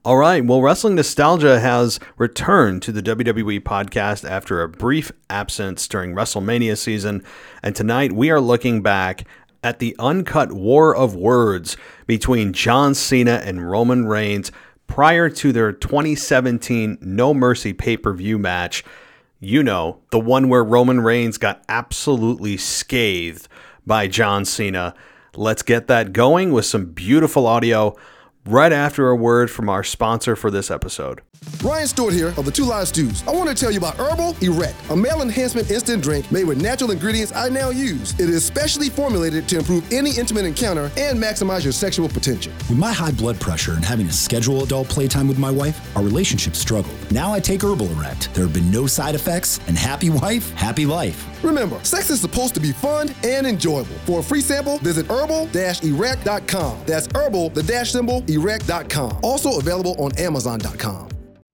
All right, well, Wrestling Nostalgia has returned to the WWE podcast after a brief absence during WrestleMania season, and tonight we are looking back at the uncut war of words between John Cena and Roman Reigns prior to their 2017 No Mercy pay-per-view match. You know, the one where Roman Reigns got absolutely scathed by John Cena. Let's get that going with some beautiful audio right after a word from our sponsor for this episode. Ryan Stewart here of the Two Live Stews. I want to tell you about Herbal Erect, a male enhancement instant drink made with natural ingredients I now use. It is specially formulated to improve any intimate encounter and maximize your sexual potential. With my high blood pressure and having to schedule adult playtime with my wife, our relationship struggled. Now I take Herbal Erect. There have been no side effects, and happy wife, happy life. Remember, sex is supposed to be fun and enjoyable. For a free sample, visit herbal-erect.com. That's herbal, the dash symbol, erect.com. Also available on amazon.com.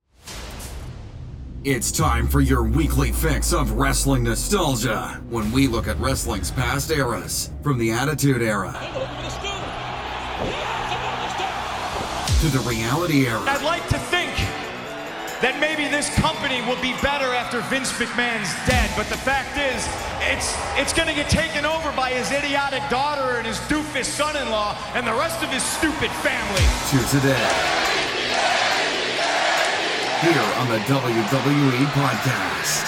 It's time for your weekly fix of wrestling nostalgia when we look at wrestling's past eras, from the Attitude Era to the Reality Era. I'd like to think that maybe this company will be better after Vince McMahon's dead, but the fact is, it's going to get taken over by his idiotic daughter and his doofus son-in-law and the rest of his stupid family. To today, here on the WWE Podcast.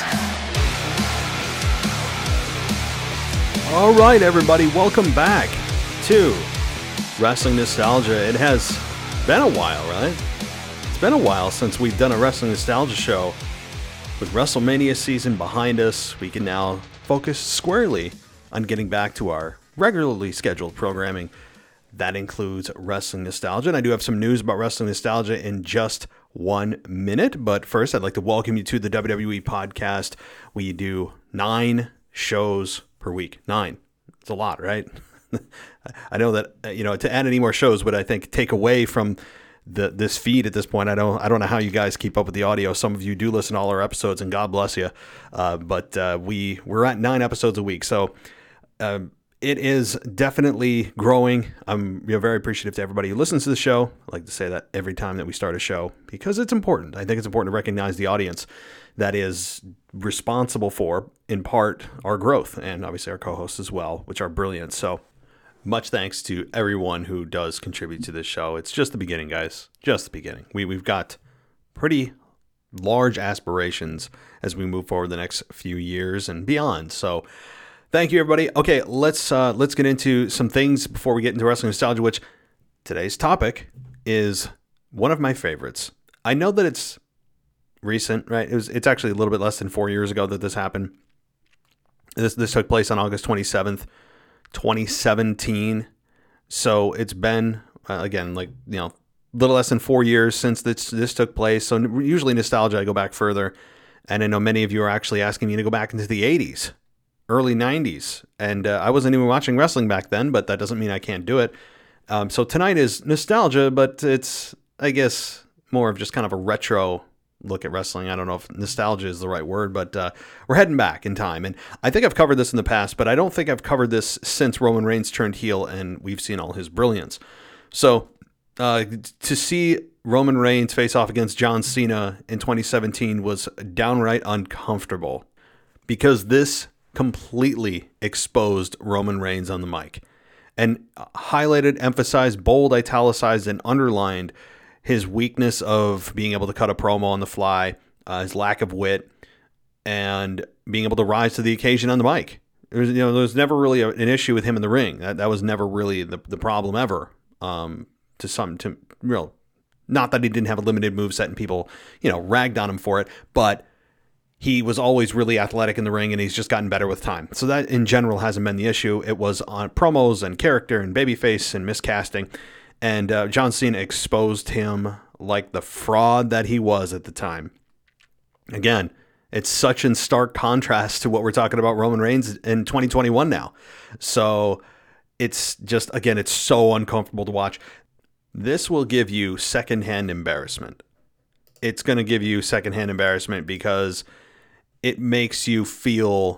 All right, everybody, welcome back to Wrestling Nostalgia. It has been a while, right? It's been a while since we've done a Wrestling Nostalgia show. With WrestleMania season behind us, we can now focus squarely on getting back to our regularly scheduled programming. That includes Wrestling Nostalgia, and I do have some news about Wrestling Nostalgia in just 1 minute. But first, I'd like to welcome you to the WWE Podcast. We do 9 shows per week. 9. It's a lot, right? I know that, to add any more shows would, I think, take away from this feed at this point. I don't know how you guys keep up with the audio. Some of you do listen to all our episodes, and God bless you. But we're at 9 episodes a week, so it is definitely growing. I'm very appreciative to everybody who listens to the show. I like to say that every time that we start a show because it's important. I think it's important to recognize the audience that is responsible for, in part, our growth, and obviously our co-hosts as well, which are brilliant. So much thanks to everyone who does contribute to this show. It's just the beginning, guys. Just the beginning. We've got pretty large aspirations as we move forward the next few years and beyond. So thank you, everybody. Okay, let's get into some things before we get into Wrestling Nostalgia, which today's topic is one of my favorites. I know that it's recent, right? It's actually a little bit less than 4 years ago that this happened. This took place on August 27th, 2017. So it's been, again, a little less than 4 years since this took place. So usually nostalgia, I go back further. And I know many of you are actually asking me to go back into the 80s. Early 90s, and I wasn't even watching wrestling back then, but that doesn't mean I can't do it. So tonight is nostalgia, but it's, I guess, more of just kind of a retro look at wrestling. I don't know if nostalgia is the right word, but we're heading back in time. And I think I've covered this in the past, but I don't think I've covered this since Roman Reigns turned heel and we've seen all his brilliance. So to see Roman Reigns face off against John Cena in 2017 was downright uncomfortable because this completely exposed Roman Reigns on the mic and highlighted, emphasized, bold, italicized, and underlined his weakness of being able to cut a promo on the fly, his lack of wit, and being able to rise to the occasion on the mic. There was never really an issue with him in the ring. That was never really the problem ever. Not that he didn't have a limited moveset and people, ragged on him for it, but he was always really athletic in the ring, and he's just gotten better with time. So that, in general, hasn't been the issue. It was on promos and character and babyface and miscasting. And John Cena exposed him like the fraud that he was at the time. Again, it's such in stark contrast to what we're talking about Roman Reigns in 2021 now. So it's just, again, it's so uncomfortable to watch. This will give you secondhand embarrassment. It's going to give you secondhand embarrassment because it makes you feel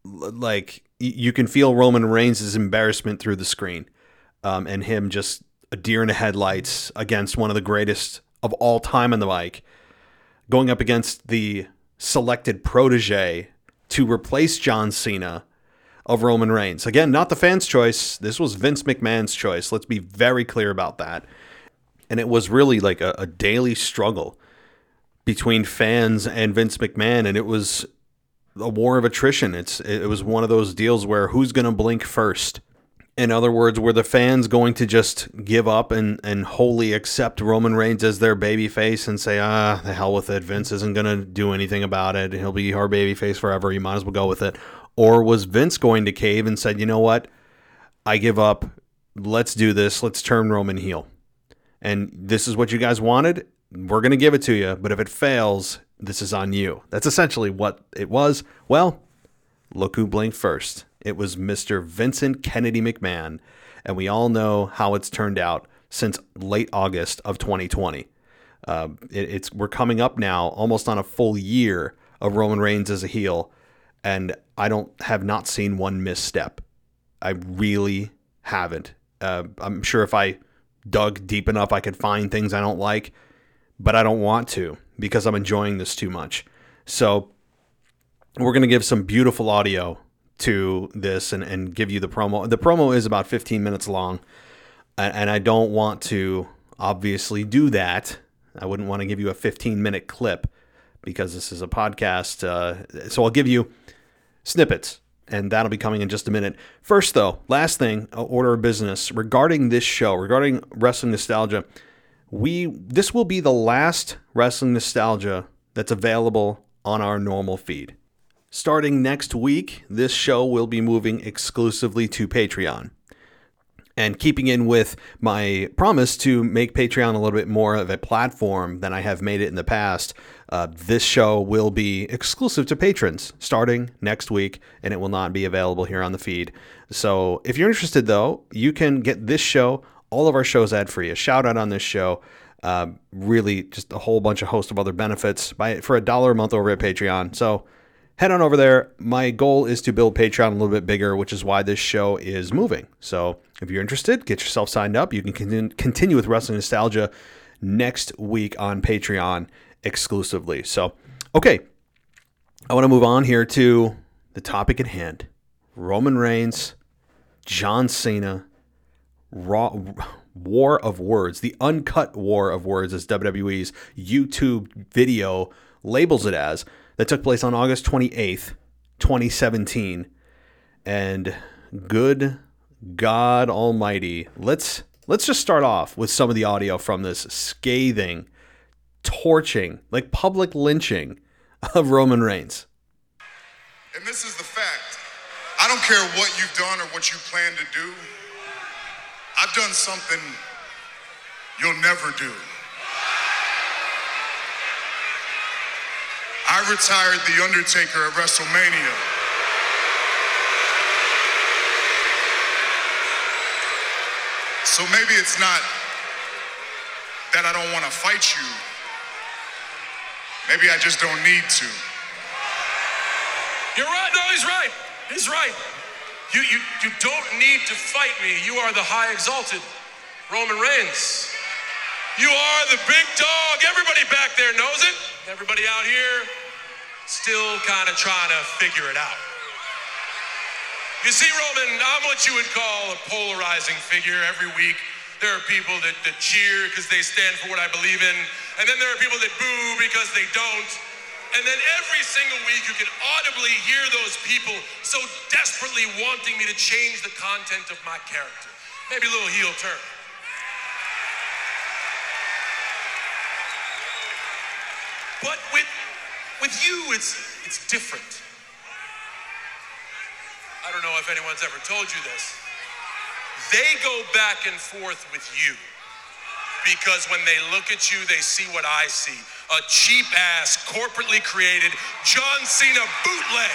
like you can feel Roman Reigns' embarrassment through the screen, and him just a deer in the headlights against one of the greatest of all time on the mic, going up against the selected protege to replace John Cena of Roman Reigns. Again, not the fans' choice. This was Vince McMahon's choice. Let's be very clear about that. And it was really like a daily struggle between fans and Vince McMahon, and it was a war of attrition. It was one of those deals where who's going to blink first? In other words, were the fans going to just give up and wholly accept Roman Reigns as their babyface and say, the hell with it, Vince isn't going to do anything about it, he'll be our babyface forever, you might as well go with it? Or was Vince going to cave and said, you know what, I give up, let's do this, let's turn Roman heel. And this is what you guys wanted, we're going to give it to you, but if it fails, this is on you. That's essentially what it was. Well, look who blinked first. It was Mr. Vincent Kennedy McMahon, and we all know how it's turned out since late August of 2020. We're coming up now almost on a full year of Roman Reigns as a heel, and I have not seen one misstep. I really haven't. I'm sure if I dug deep enough, I could find things I don't like, but I don't want to because I'm enjoying this too much. So we're going to give some beautiful audio to this and give you the promo. The promo is about 15 minutes long, and I don't want to obviously do that. I wouldn't want to give you a 15-minute clip because this is a podcast. So I'll give you snippets, and that'll be coming in just a minute. First, though, last thing, order of business regarding this show, regarding Wrestling Nostalgia. This will be the last Wrestling Nostalgia that's available on our normal feed. Starting next week, this show will be moving exclusively to Patreon. And keeping in with my promise to make Patreon a little bit more of a platform than I have made it in the past, this show will be exclusive to patrons starting next week, and it will not be available here on the feed. So if you're interested, though, you can get this show, all of our shows ad-free, a shout-out on this show, really just a whole bunch of host of other benefits for $1 a month over at Patreon. So head on over there. My goal is to build Patreon a little bit bigger, which is why this show is moving. So if you're interested, get yourself signed up. You can continue with Wrestling Nostalgia next week on Patreon exclusively. So, okay, I want to move on here to the topic at hand. Roman Reigns, John Cena, War of Words, the uncut War of Words, as WWE's YouTube video labels it as, that took place on August 28th, 2017. And good God Almighty, let's just start off with some of the audio from this scathing, torching, like public lynching of Roman Reigns. And this is the fact. I don't care what you've done or what you plan to do. I've done something you'll never do. I retired The Undertaker at WrestleMania. So maybe it's not that I don't want to fight you. Maybe I just don't need to. You're right. No, he's right. He's right. You don't need to fight me. You are the high exalted Roman Reigns. You are the big dog. Everybody back there knows it. Everybody out here still kind of trying to figure it out. You see, Roman, I'm what you would call a polarizing figure. Every week there are people that cheer because they stand for what I believe in, and then there are people that boo because they don't. And then every single week you can audibly hear those people so desperately wanting me to change the content of my character. Maybe a little heel turn. But with you, it's different. I don't know if anyone's ever told you this. They go back and forth with you because when they look at you, they see what I see. A cheap-ass, corporately created John Cena bootleg.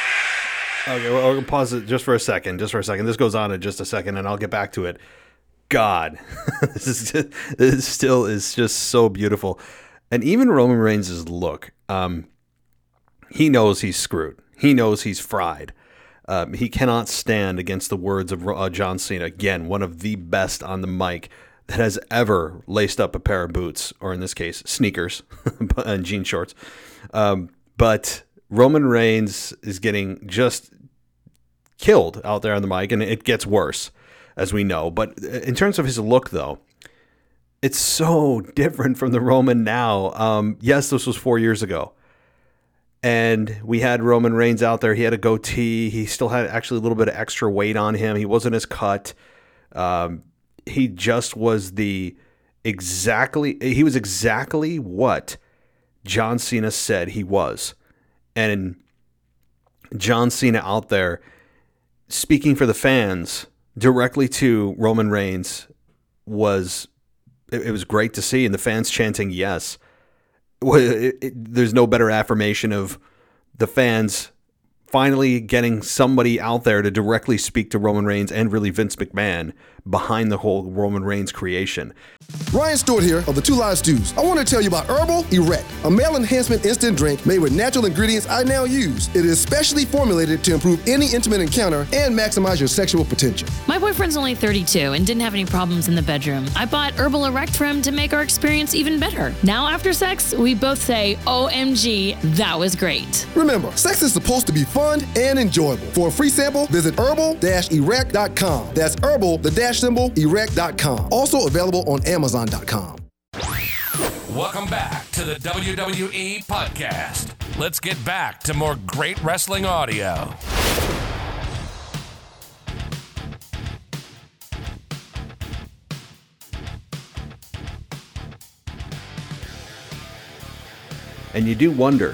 Okay, we're going to pause it just for a second. This goes on in just a second, and I'll get back to it. God, this still is just so beautiful. And even Roman Reigns' look, he knows he's screwed. He knows he's fried. He cannot stand against the words of John Cena. Again, one of the best on the mic that has ever laced up a pair of boots, or in this case, sneakers and jean shorts. But Roman Reigns is getting just killed out there on the mic, and it gets worse, as we know. But in terms of his look, though, it's so different from the Roman now. Yes, this was 4 years ago. And we had Roman Reigns out there. He had a goatee. He still had actually a little bit of extra weight on him. He wasn't as cut. He just was exactly what John Cena said he was. And John Cena out there speaking for the fans directly to Roman Reigns was great to see. And the fans chanting yes. There's no better affirmation of the fans finally getting somebody out there to directly speak to Roman Reigns and really Vince McMahon behind the whole Roman Reigns creation. Ryan Stewart here of the Two Live Stews. I want to tell you about Herbal Erect, a male enhancement instant drink made with natural ingredients I now use. It is specially formulated to improve any intimate encounter and maximize your sexual potential. My boyfriend's only 32 and didn't have any problems in the bedroom. I bought Herbal Erect for him to make our experience even better. Now after sex, we both say, OMG, that was great. Remember, sex is supposed to be fun and enjoyable. For a free sample, visit herbal-erect.com. That's herbal-erect.com. Also available on Amazon.com. Welcome back to the WWE Podcast. Let's get back to more great wrestling audio. And you do wonder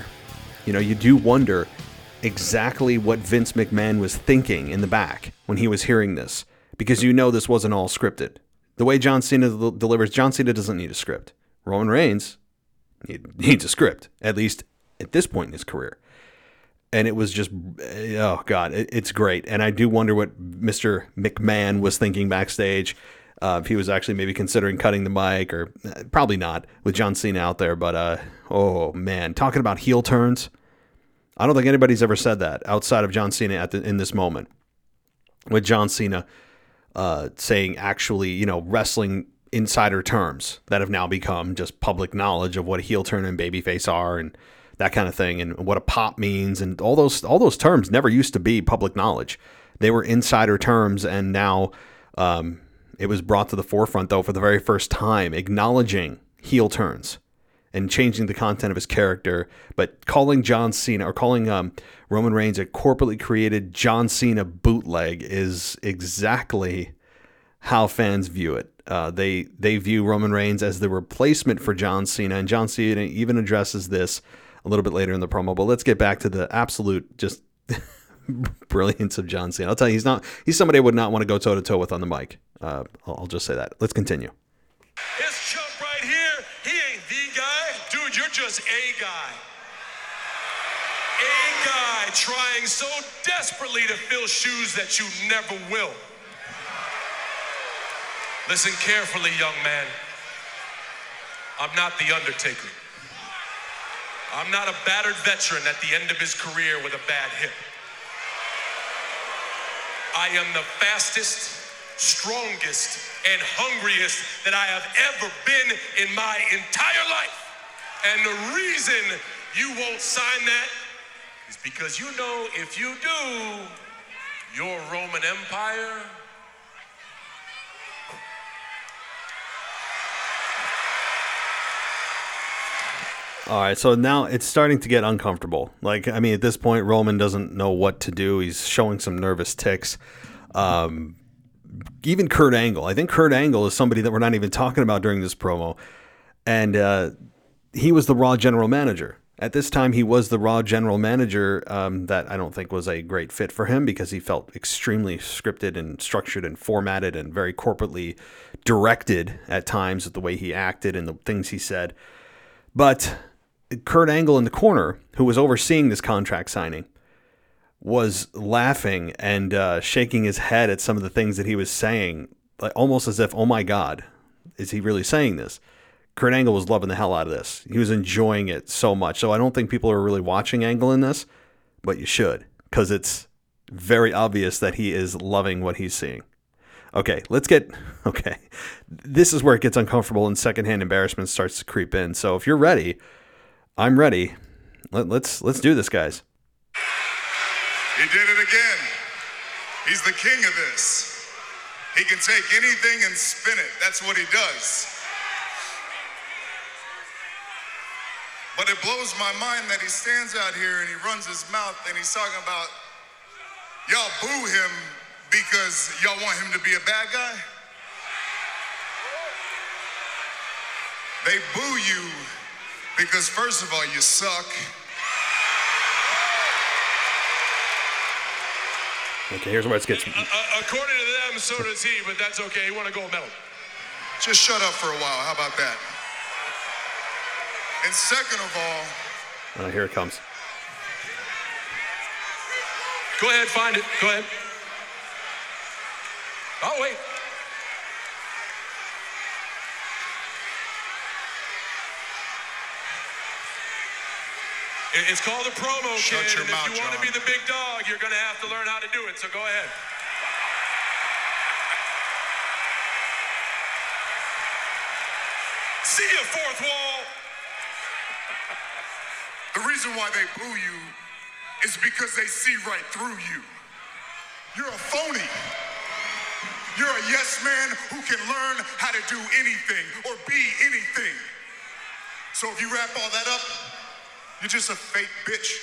exactly what Vince McMahon was thinking in the back when he was hearing this, because this wasn't all scripted. The way John Cena delivers, John Cena doesn't need a script. Roman Reigns needs a script, at least at this point in his career. And it was just, oh God, it's great. And I do wonder what Mr. McMahon was thinking backstage. If he was actually maybe considering cutting the mic, or probably not with John Cena out there. But, oh man, talking about heel turns. I don't think anybody's ever said that outside of John Cena in this moment. With John Cena saying actually, wrestling insider terms that have now become just public knowledge of what a heel turn and babyface are and that kind of thing, and what a pop means, and all those terms never used to be public knowledge. They were insider terms, and now it was brought to the forefront, though, for the very first time, acknowledging heel turns and changing the content of his character, but calling John Cena, or calling Roman Reigns a corporately created John Cena bootleg, is exactly how fans view it. They view Roman Reigns as the replacement for John Cena, and John Cena even addresses this a little bit later in the promo. But let's get back to the absolute just brilliance of John Cena. I'll tell you, he's somebody I would not want to go toe to toe with on the mic. I'll just say that. Let's continue. This chump right here, he ain't the guy. Dude, you're just a guy. A guy trying so desperately to fill shoes that you never will. Listen carefully, young man. I'm not the Undertaker. I'm not a battered veteran at the end of his career with a bad hip. I am the fastest, strongest, and hungriest that I have ever been in my entire life. And the reason you won't sign that is because if you do, your Roman Empire All right, so now it's starting to get uncomfortable. At this point, Roman doesn't know what to do. He's showing some nervous tics. Even Kurt Angle. I think Kurt Angle is somebody that we're not even talking about during this promo. And he was the Raw general manager. At this time, he was the Raw general manager that I don't think was a great fit for him, because he felt extremely scripted and structured and formatted and very corporately directed at times with the way he acted and the things he said. But Kurt Angle in the corner, who was overseeing this contract signing, was laughing and shaking his head at some of the things that he was saying, like almost as if, oh my God, is he really saying this? Kurt Angle was loving the hell out of this. He was enjoying it so much. So I don't think people are really watching Angle in this, but you should, because it's very obvious that he is loving what he's seeing. Okay, this is where it gets uncomfortable and secondhand embarrassment starts to creep in. So if you're ready, I'm ready. Let's do this, guys. He did it again. He's the king of this. He can take anything and spin it. That's what he does. But it blows my mind that he stands out here and he runs his mouth and he's talking about, y'all boo him because y'all want him to be a bad guy? They boo you because, first of all, you suck. Okay, here's where it gets... According to them, so does he, but that's okay. He won a gold medal. Just shut up for a while. How about that? And second of all... here it comes. Go ahead, find it. Go ahead. Oh, wait. It's called a promo, Shut kid, your and mouth, if you want to John. be the big dog, you're going to have to learn how to do it, so go ahead. See ya, fourth wall. The reason why they boo you is because they see right through you. You're a phony. You're a yes man who can learn how to do anything or be anything. So if you wrap all that up, you're just a fake bitch.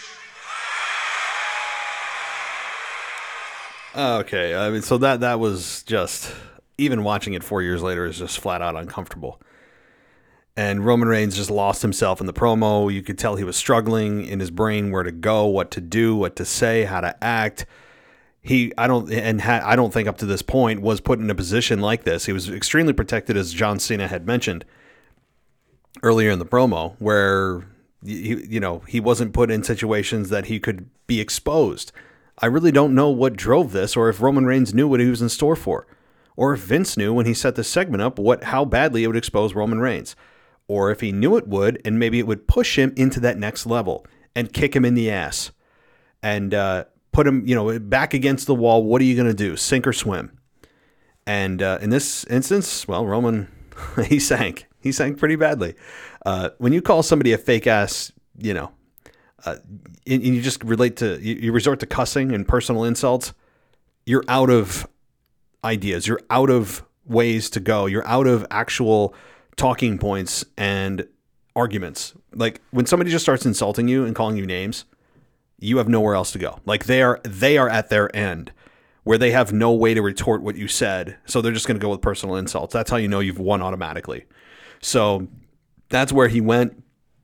Okay, I mean, so that was just, even watching it 4 years later is just flat out uncomfortable. And Roman Reigns just lost himself in the promo. You could tell he was struggling in his brain where to go, what to do, what to say, how to act. I don't think up to this point was put in a position like this. He was extremely protected, as John Cena had mentioned earlier in the promo, where he wasn't put in situations that he could be exposed. I really don't know what drove this, or if Roman Reigns knew what he was in store for, or if Vince knew when he set this segment up how badly it would expose Roman Reigns, or if he knew it would, and maybe it would push him into that next level and kick him in the ass and put him, back against the wall. What are you going to do? Sink or swim? And in this instance, well, Roman, he sank pretty badly. When you call somebody a fake ass, and you just you resort to cussing and personal insults, you're out of ideas. You're out of ways to go. You're out of actual talking points and arguments. Like when somebody just starts insulting you and calling you names, you have nowhere else to go. Like they are at their end where they have no way to retort what you said. So they're just going to go with personal insults. That's how you know you've won automatically. So that's where he went.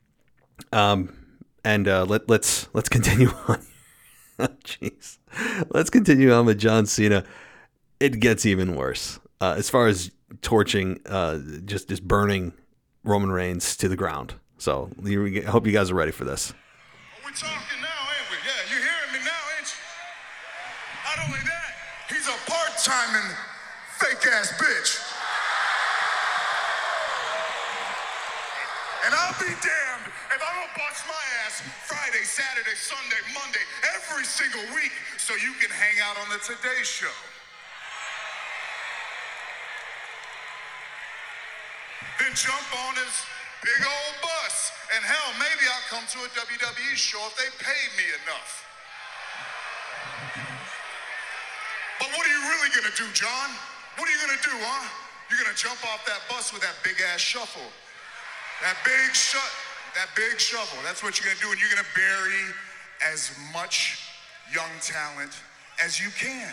Let's continue on. Jeez. Let's continue on with John Cena. It gets even worse. As far as torching, just burning Roman Reigns to the ground. So I hope you guys are ready for this. We're talking now, ain't we? Yeah, you hearing me now, ain't you? Not only that, he's a part-timing fake-ass bitch. And I'll be damned if I don't bust my ass Friday, Saturday, Sunday, Monday, every single week so you can hang out on the Today Show. Then jump on his big old bus. And hell, maybe I'll come to a WWE show if they pay me enough. But what are you really gonna do, John? What are you gonna do, huh? You're gonna jump off that bus with that big ass shuffle. That big shovel. That's what you're gonna do, and you're gonna bury as much young talent as you can.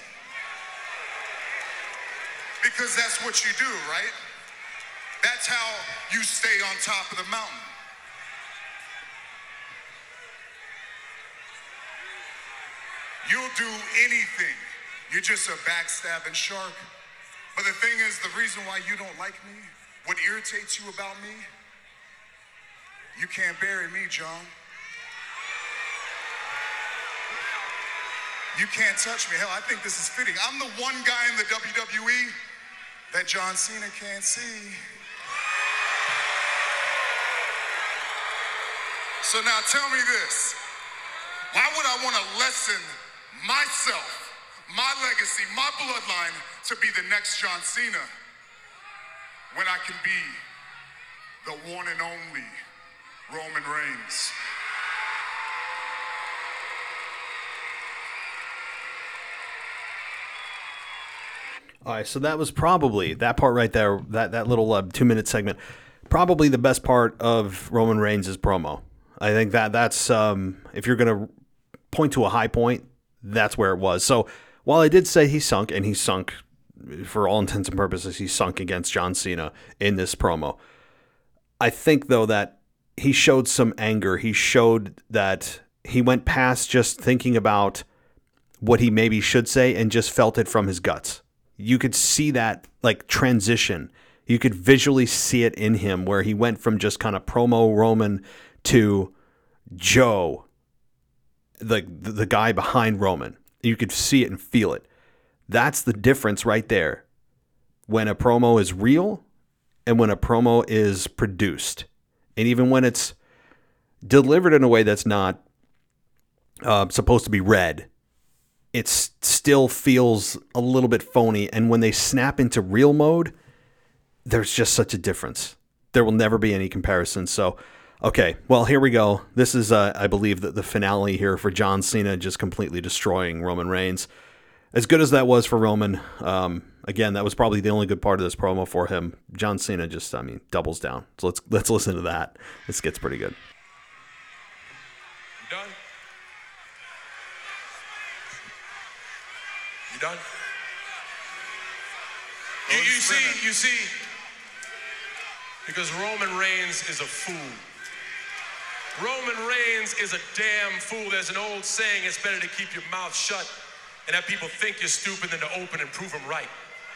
Because that's what you do, right? That's how you stay on top of the mountain. You'll do anything. You're just a backstabbing shark. But the thing is, the reason why you don't like me, what irritates you about me, you can't bury me, John. You can't touch me. Hell, I think this is fitting. I'm the one guy in the WWE that John Cena can't see. So now tell me this. Why would I want to lessen myself, my legacy, my bloodline to be the next John Cena when I can be the one and only Roman Reigns? All right, so that was probably, that part right there, that little 2-minute segment, probably the best part of Roman Reigns' promo. I think that's, if you're going to point to a high point, that's where it was. So while I did say he sunk, and he sunk, for all intents and purposes, he sunk against John Cena in this promo, I think, though, that he showed some anger. He showed that he went past just thinking about what he maybe should say and just felt it from his guts. You could see that like transition. You could visually see it in him where he went from just kind of promo Roman to Joe, the guy behind Roman. You could see it and feel it. That's the difference right there. When a promo is real and when a promo is produced. And even when it's delivered in a way that's not supposed to be read, it still feels a little bit phony. And when they snap into real mode, there's just such a difference. There will never be any comparison. So, okay, well, here we go. This is, I believe, the finale here for John Cena just completely destroying Roman Reigns. As good as that was for Roman, again, that was probably the only good part of this promo for him. John Cena just, doubles down. So let's listen to that. This gets pretty good. You done? You done? You see, because Roman Reigns is a fool. Roman Reigns is a damn fool. There's an old saying, it's better to keep your mouth shut and have people think you're stupid than to open and prove them right.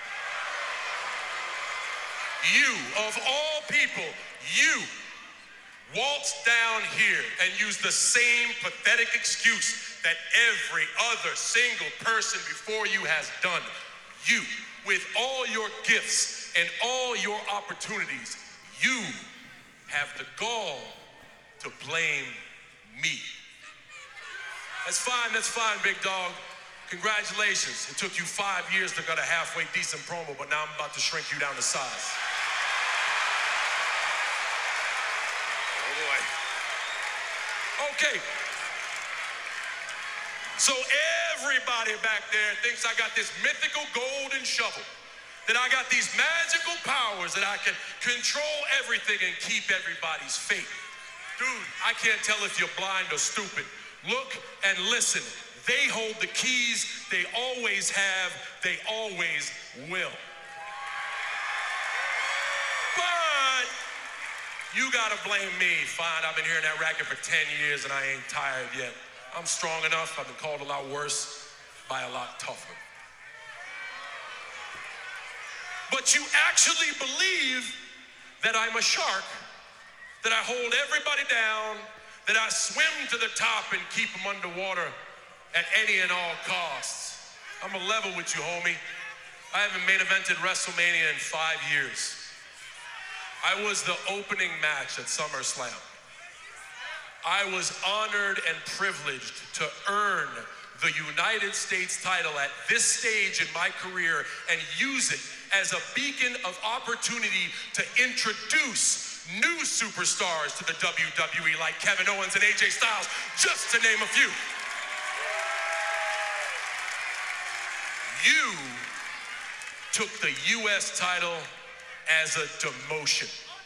You, of all people, you waltz down here and use the same pathetic excuse that every other single person before you has done. You, with all your gifts and all your opportunities, you have the gall to blame me. That's fine, big dog. Congratulations. It took you 5 years to get a halfway decent promo, but now I'm about to shrink you down to size. Oh boy. Okay. So everybody back there thinks I got this mythical golden shovel, that I got these magical powers, that I can control everything and keep everybody's fate. Dude, I can't tell if you're blind or stupid. Look and listen. They hold the keys. They always have. They always will. But you gotta blame me. Fine, I've been hearing that racket for 10 years and I ain't tired yet. I'm strong enough. I've been called a lot worse by a lot tougher. But you actually believe that I'm a shark, that I hold everybody down, that I swim to the top and keep them underwater at any and all costs. I'm a level with you, homie. I haven't main evented WrestleMania in 5 years. I was the opening match at SummerSlam. I was honored and privileged to earn the United States title at this stage in my career and use it as a beacon of opportunity to introduce new superstars to the WWE like Kevin Owens and AJ Styles, just to name a few. You took the US title as a demotion.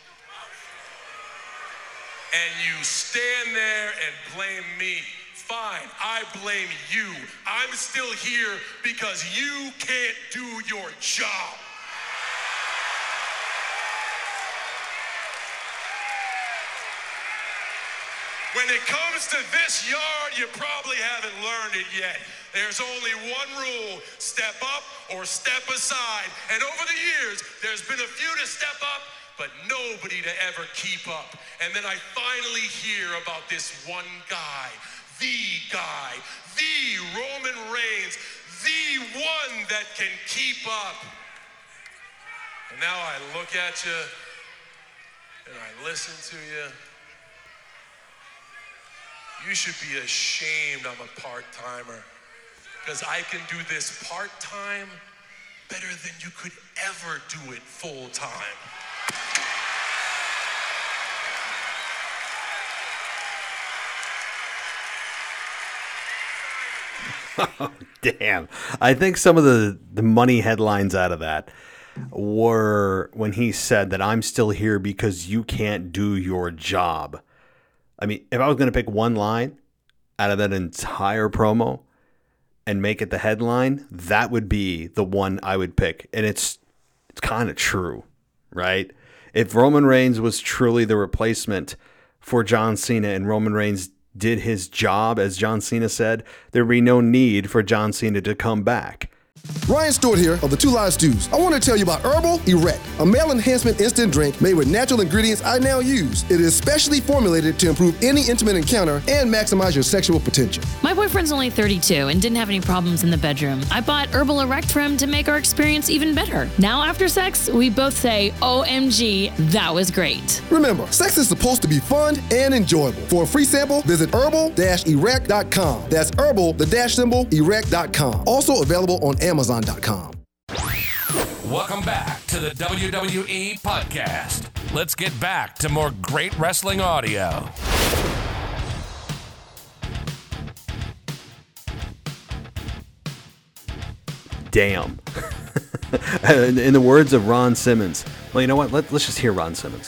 And you stand there and blame me. Fine, I blame you. I'm still here because you can't do your job. When it comes to this yard, you probably haven't learned it yet. There's only one rule: step up or step aside. And over the years, there's been a few to step up, but nobody to ever keep up. And then I finally hear about this one guy, the Roman Reigns, the one that can keep up. And now I look at you and I listen to you. You should be ashamed I'm a part-timer, because I can do this part-time better than you could ever do it full-time. Oh, damn. I think some of the money headlines out of that were when he said that I'm still here because you can't do your job. I mean, if I was going to pick one line out of that entire promo and make it the headline, that would be the one I would pick. And it's kind of true, right? If Roman Reigns was truly the replacement for John Cena and Roman Reigns did his job, as John Cena said, there'd be no need for John Cena to come back. Ryan Stewart here of the Two Live Stews. I want to tell you about Herbal Erect, a male enhancement instant drink made with natural ingredients I now use. It is specially formulated to improve any intimate encounter and maximize your sexual potential. My boyfriend's only 32 and didn't have any problems in the bedroom. I bought Herbal Erect for him to make our experience even better. Now after sex, we both say, OMG, that was great. Remember, sex is supposed to be fun and enjoyable. For a free sample, visit herbal-erect.com. That's herbal-erect.com. Also available on Amazon.com. Welcome back to the WWE Podcast. Let's get back to more great wrestling audio. Damn. In the words of Ron Simmons. Well, you know what? Let's just hear Ron Simmons.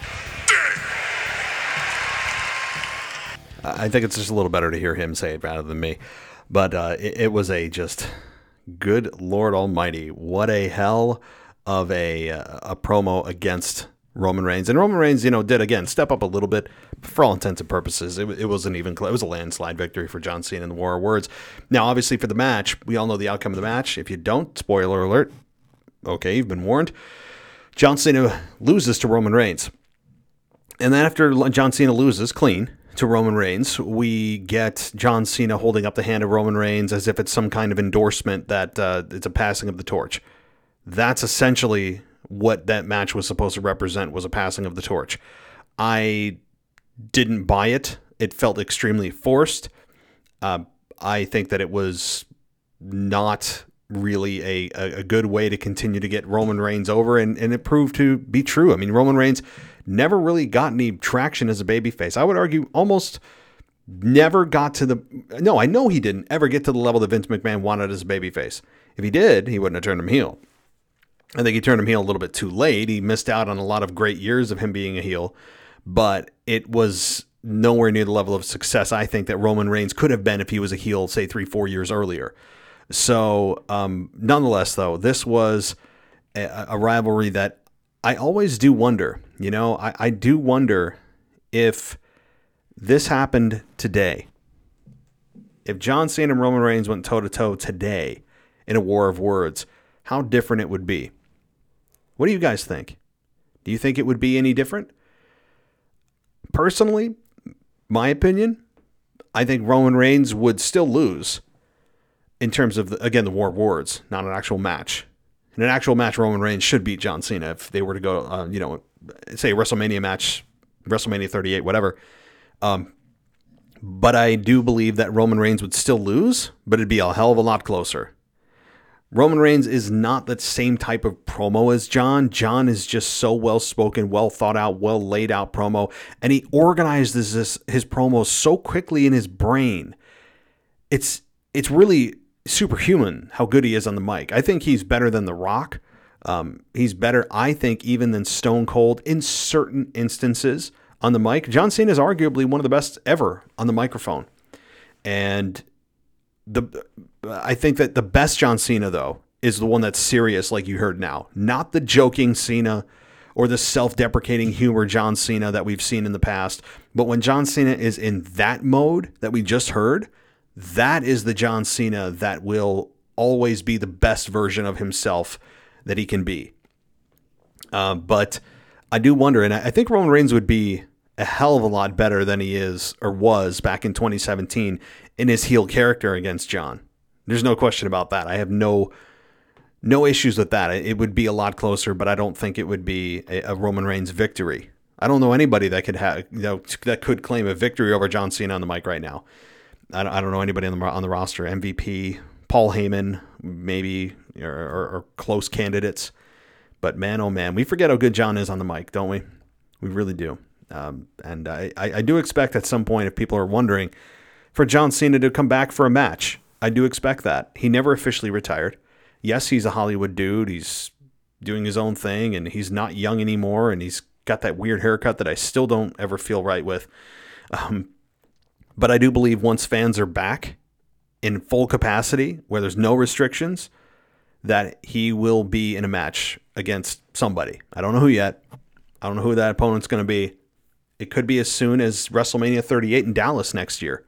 I think it's just a little better to hear him say it rather than me. But it was a just... Good Lord Almighty, what a hell of a promo against Roman Reigns. And Roman Reigns, did, again, step up a little bit. For all intents and purposes, it wasn't even close. It was a landslide victory for John Cena in the War of Words. Now, obviously, for the match, we all know the outcome of the match. If you don't, spoiler alert, okay, you've been warned. John Cena loses to Roman Reigns. And then after John Cena loses clean to Roman Reigns, we get John Cena holding up the hand of Roman Reigns as if it's some kind of endorsement that it's a passing of the torch. That's essentially what that match was supposed to represent, was a passing of the torch. I didn't buy it. It felt extremely forced. I think that it was not really a good way to continue to get Roman Reigns over, and it proved to be true. I mean, Roman Reigns never really got any traction as a babyface. I would argue almost never got to I know he didn't ever get to the level that Vince McMahon wanted as a babyface. If he did, he wouldn't have turned him heel. I think he turned him heel a little bit too late. He missed out on a lot of great years of him being a heel, but it was nowhere near the level of success I think that Roman Reigns could have been if he was a heel, say 3-4 years earlier. So, nonetheless, though, this was a rivalry that I always do wonder, I do wonder if this happened today. If John Cena and Roman Reigns went toe-to-toe today in a War of Words, how different it would be. What do you guys think? Do you think it would be any different? Personally, my opinion, I think Roman Reigns would still lose in terms of, the War of Words, not an actual match. In an actual match, Roman Reigns should beat John Cena if they were to go, say a WrestleMania match, WrestleMania 38, whatever. But I do believe that Roman Reigns would still lose, but it'd be a hell of a lot closer. Roman Reigns is not the same type of promo as John. John is just so well-spoken, well thought out, well laid out promo, and he organizes his promos so quickly in his brain. It's really superhuman how good he is on the mic. I think he's better than The Rock. He's better, I think, even than Stone Cold in certain instances on the mic. John Cena is arguably one of the best ever on the microphone. And I think that the best John Cena, though, is the one that's serious, like you heard now. Not the joking Cena or the self-deprecating humor John Cena that we've seen in the past. But when John Cena is in that mode that we just heard, that is the John Cena that will always be the best version of himself that he can be. But I do wonder, and I think Roman Reigns would be a hell of a lot better than he is or was back in 2017 in his heel character against John. There's no question about that. I have no No issues with that. It would be a lot closer, but I don't think it would be a Roman Reigns victory. I don't know anybody that could have, that could claim a victory over John Cena on the mic right now. I don't know anybody on the roster. MVP, Paul Heyman, maybe, or close candidates. But man, oh man, we forget how good John is on the mic, don't we? We really do. And I do expect at some point, if people are wondering, for John Cena to come back for a match. I do expect that. He never officially retired. Yes, he's a Hollywood dude. He's doing his own thing, and he's not young anymore, and he's got that weird haircut that I still don't ever feel right with. But I do believe once fans are back in full capacity, where there's no restrictions, that he will be in a match against somebody. I don't know who yet. I don't know who that opponent's going to be. It could be as soon as WrestleMania 38 in Dallas next year.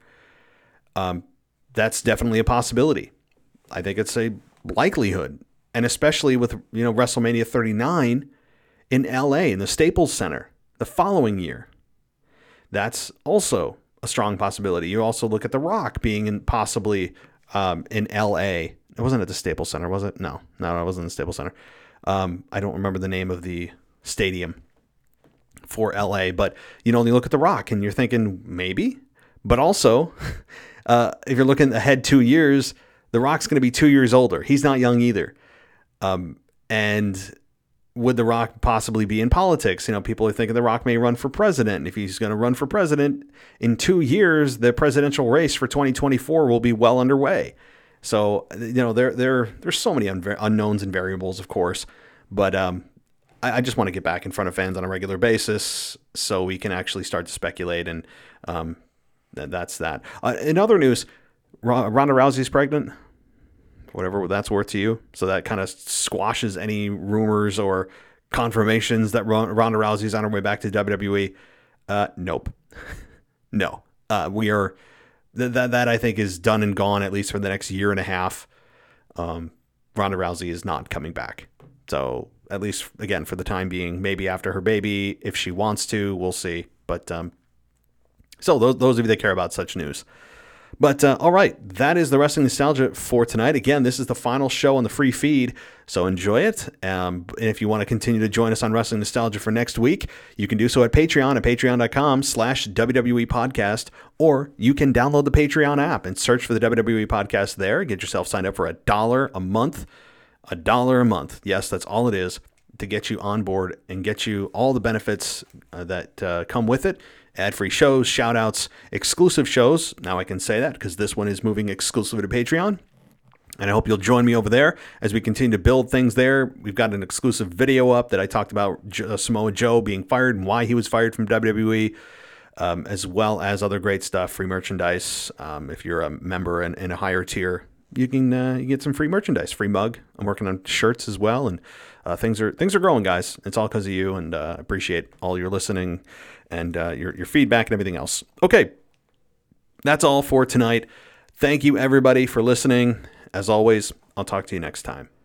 That's definitely a possibility. I think it's a likelihood. And especially with, WrestleMania 39 in LA in the Staples Center the following year. That's also a strong possibility. You also look at The Rock being possibly in LA. It wasn't at the Staples Center, was it? No, it wasn't in the Staples Center. I don't remember the name of the stadium for LA, but you look at The Rock and you're thinking maybe, but also if you're looking ahead 2 years, The Rock's going to be 2 years older. He's not young either. And would The Rock possibly be in politics? People are thinking The Rock may run for president. And if he's going to run for president in 2 years, the presidential race for 2024 will be well underway. So, there's so many unknowns and variables, of course, but I just want to get back in front of fans on a regular basis so we can actually start to speculate, and that's that. In other news, Ronda Rousey's pregnant, whatever that's worth to you. So that kind of squashes any rumors or confirmations that Ronda Rousey's on her way back to WWE. Nope. No. We are... That I think is done and gone, at least for the next year and a half. Ronda Rousey is not coming back. So at least, again, for the time being, maybe after her baby, if she wants to, we'll see. But so those of you that care about such news. But all right, that is the Wrestling Nostalgia for tonight. Again, this is the final show on the free feed, so enjoy it. And if you want to continue to join us on Wrestling Nostalgia for next week, you can do so at Patreon at patreon.com/WWE Podcast, or you can download the Patreon app and search for the WWE Podcast there. Get yourself signed up for $1 a month. $1 a month. Yes, that's all it is, to get you on board and get you all the benefits that come with it. Ad-free shows, shout-outs, exclusive shows. Now I can say that because this one is moving exclusively to Patreon. And I hope you'll join me over there as we continue to build things there. We've got an exclusive video up that I talked about Samoa Joe being fired and why he was fired from WWE, as well as other great stuff, free merchandise. If you're a member in a higher tier, you can you get some free merchandise, free mug. I'm working on shirts as well, and things are growing, guys. It's all because of you, and I appreciate all your listening and your feedback and everything else. Okay, that's all for tonight. Thank you, everybody, for listening. As always, I'll talk to you next time.